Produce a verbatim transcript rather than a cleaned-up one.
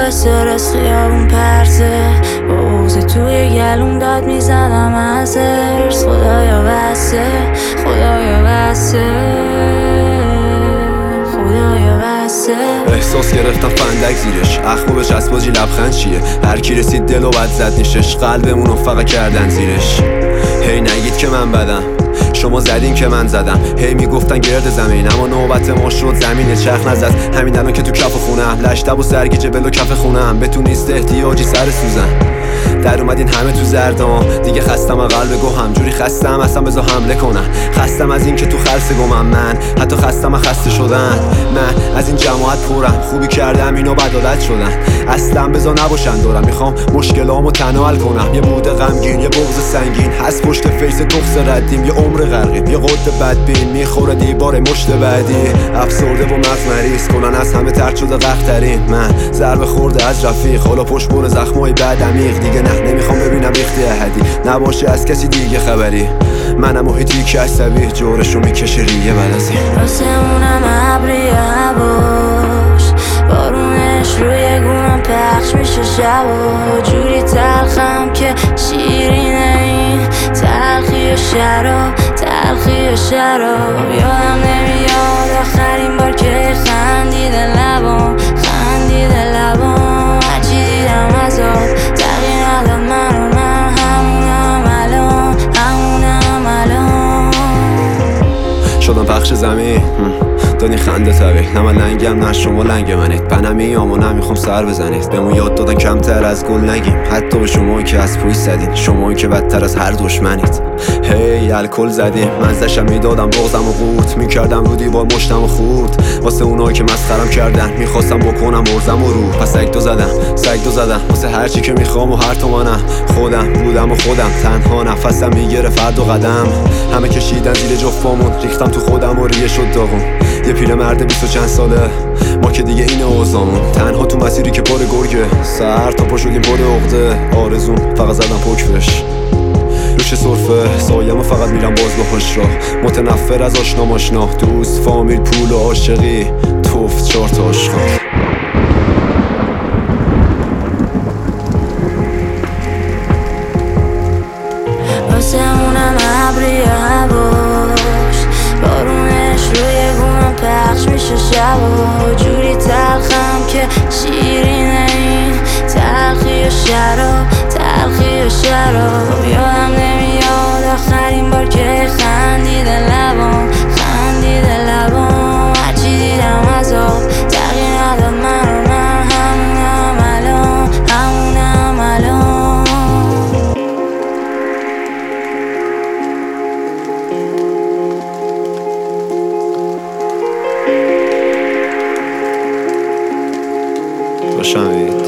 استرس خیابون پرسه با اوزه توی گلوم داد میزنم از ارس. خدایا بسه خدایا بسه خدایا بسه. احساس گرفتم فندک زیرش، اخمو به چسباجی لبخند چیه؟ هر کی رسید دل و بد زد نیشش، قلبمونو فقط کردن زیرش. هی نگید که من بدم، شما زدین که من زدم. هی میگفتن گرد زمین، اما نوبت ما شد زمین چرخ نزد. همین الان که تو کف خونم، لشتب و سرگیجه بلو کف خونم. به تو نیست احتیاجی سر سوزن، در اومدین همه تو زردان. دیگه خستم از قلب گوهم، جوری خستم اصلا بذار حمله کنم. خستم از این که تو خلص گمم، من حتی خستم از خسته شدن. من از این جماعت پرم، خوبی کردم اینو بدالت شدن. اصلا بذار نباشن دورم، میخوام مشکلامو تنها حل کنم. یه مود غمگین، یه بغض سنگین هست پشت فیس تخس ردیم. یه عمر غرقیم، یه قد بدبین میخوره دیوار مشت بعدی. افسرده و مغز مریض کنن، از همه ترد شده قهرترین. من ضربه خورده از رفیق، حالا پشت بر زخمای بعد عمیق. دیگه نه نمیخوام ببینم ریختی احدی، نباشه از کسی دیگه خبری. منم محیطی که عصبی جورشو میکشه ریه بعد از این. واسمونم ابری هواش، بارونش روی گونم پخش میشه شب و جوری تلخم که شیرینه این تلخی و شراب تلخی و شراب. یادم نمیاد آخرین بار که خندیده لبام خندیده لبام. هرچی دیدم از آب تغییر نداد من و من همونم الان همونم الان. شدم پخش زمین دادین خنده طبیل، نه من لنگم نه شما لنگ منید. بنمی آما نمیخوام سر بزنید، بهمون یاد دادن کمتر از گل نگیم. حتی به شمایی که از پویش زدین، شمایی که بدتر از هر دشمنید. هی الکل زدیم، مزدشم میدادم بغزم و قورت میکردم رو دیوار مشتم و خورد. واسه اونایی که مسخرم کردن میخواستم بکنم ارزم و رو. پس سگ دو زدم سگ دو زدم واسه هرچی که میخوام و هر تومنم. خودم بودم و خودم تنها نفسم میگیره فرد و قدم. همه کشیدن زیر جفامون، ریختم تو خودم و ریه شد داغون. یه پیرمرد بیست و چند ساله، ما که دیگه اینه اوضاعمون. تنها تو مسیری که پر گرگه، سر تا پا شدیم پر عقده. آرزوم فقط زدم پکفش روش صرفه، سایم و فقط میرم باز با خوش را. متنفر از آشنا ماشنا، دوست فامیل پول و عاشقی، توفت چار تا عشقا. واسمونم ابری هواش، بارونش روی گونم پخش میشه شب و جوری تلخم که شیرینه این تلخی و شراب تلخی و شراب. یادم نمیاد آخرین بار که خندیده لبام خندیده لبام. هرچی دیدم از آب تغییر نداد من و من همونم الان همونم الان. باشم